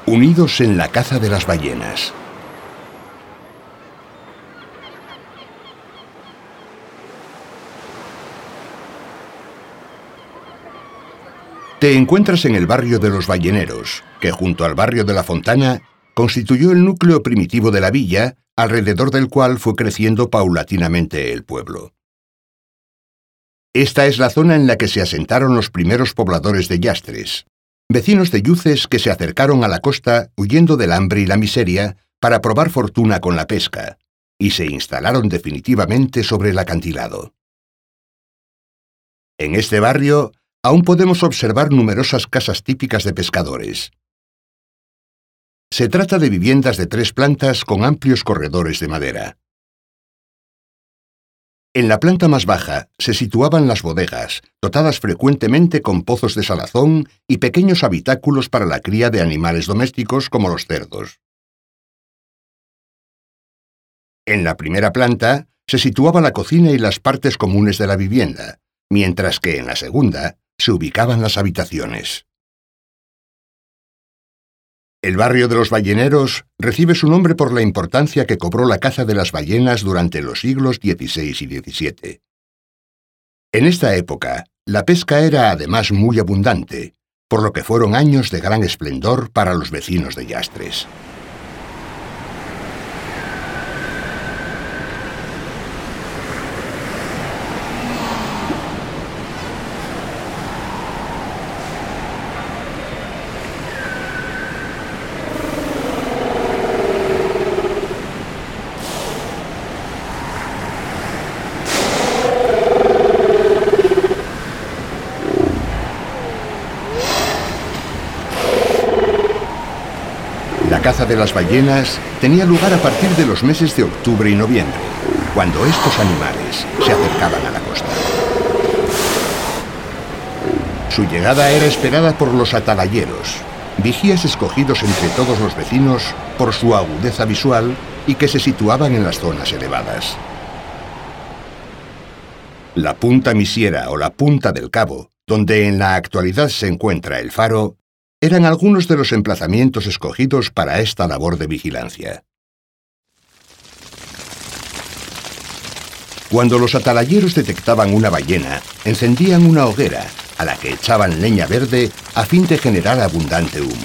Unidos en la caza de las ballenas. Te encuentras en el barrio de los balleneros, que junto al barrio de la Fontana constituyó el núcleo primitivo de la villa, alrededor del cual fue creciendo paulatinamente el pueblo. Esta es la zona en la que se asentaron los primeros pobladores de Llastres, vecinos de Yuces que se acercaron a la costa huyendo del hambre y la miseria para probar fortuna con la pesca, y se instalaron definitivamente sobre el acantilado. En este barrio aún podemos observar numerosas casas típicas de pescadores. Se trata de viviendas de 3 plantas con amplios corredores de madera. En la planta más baja se situaban las bodegas, dotadas frecuentemente con pozos de salazón y pequeños habitáculos para la cría de animales domésticos como los cerdos. En la primera planta se situaba la cocina y las partes comunes de la vivienda, mientras que en la segunda se ubicaban las habitaciones. El barrio de los balleneros recibe su nombre por la importancia que cobró la caza de las ballenas durante los siglos XVI y XVII. En esta época, la pesca era además muy abundante, por lo que fueron años de gran esplendor para los vecinos de Llastres. La caza de las ballenas tenía lugar a partir de los meses de octubre y noviembre, cuando estos animales se acercaban a la costa. Su llegada era esperada por los atalayeros, vigías escogidos entre todos los vecinos por su agudeza visual y que se situaban en las zonas elevadas. La punta Misiera o la punta del Cabo, donde en la actualidad se encuentra el faro, eran algunos de los emplazamientos escogidos para esta labor de vigilancia. Cuando los atalayeros detectaban una ballena, encendían una hoguera, a la que echaban leña verde a fin de generar abundante humo.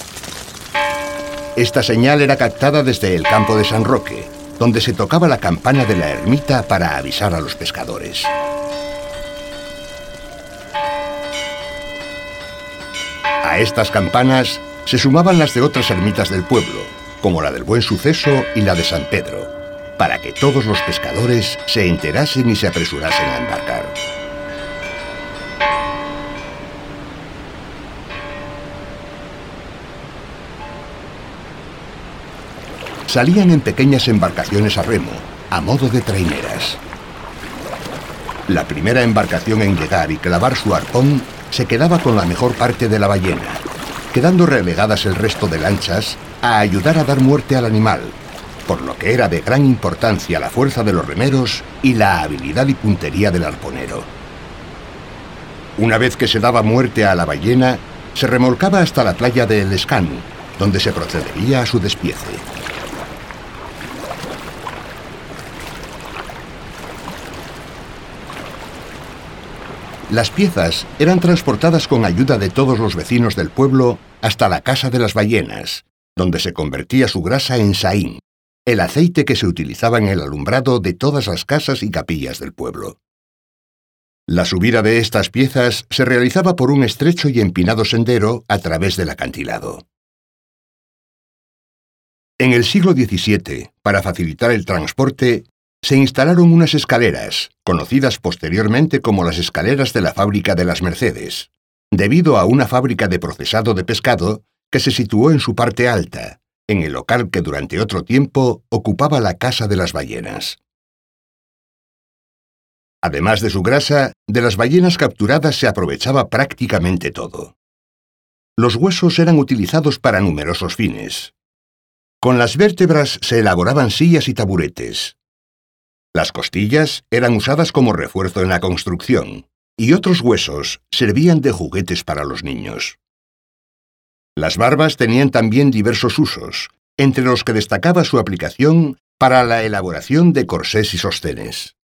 Esta señal era captada desde el campo de San Roque, donde se tocaba la campana de la ermita para avisar a los pescadores. A estas campanas se sumaban las de otras ermitas del pueblo, como la del Buen Suceso y la de San Pedro, para que todos los pescadores se enterasen y se apresurasen a embarcar. Salían en pequeñas embarcaciones a remo, a modo de traineras. La primera embarcación en llegar y clavar su arpón se quedaba con la mejor parte de la ballena, quedando relegadas el resto de lanchas a ayudar a dar muerte al animal, por lo que era de gran importancia la fuerza de los remeros y la habilidad y puntería del arponero. Una vez que se daba muerte a la ballena, se remolcaba hasta la playa de El Escán, donde se procedería a su despiece. Las piezas eran transportadas con ayuda de todos los vecinos del pueblo hasta la casa de las ballenas, donde se convertía su grasa en saín, el aceite que se utilizaba en el alumbrado de todas las casas y capillas del pueblo. La subida de estas piezas se realizaba por un estrecho y empinado sendero a través del acantilado. En el siglo XVII, para facilitar el transporte, se instalaron unas escaleras, conocidas posteriormente como las escaleras de la fábrica de las Mercedes, debido a una fábrica de procesado de pescado que se situó en su parte alta, en el local que durante otro tiempo ocupaba la casa de las ballenas. Además de su grasa, de las ballenas capturadas se aprovechaba prácticamente todo. Los huesos eran utilizados para numerosos fines. Con las vértebras se elaboraban sillas y taburetes. Las costillas eran usadas como refuerzo en la construcción, y otros huesos servían de juguetes para los niños. Las barbas tenían también diversos usos, entre los que destacaba su aplicación para la elaboración de corsés y sostenes.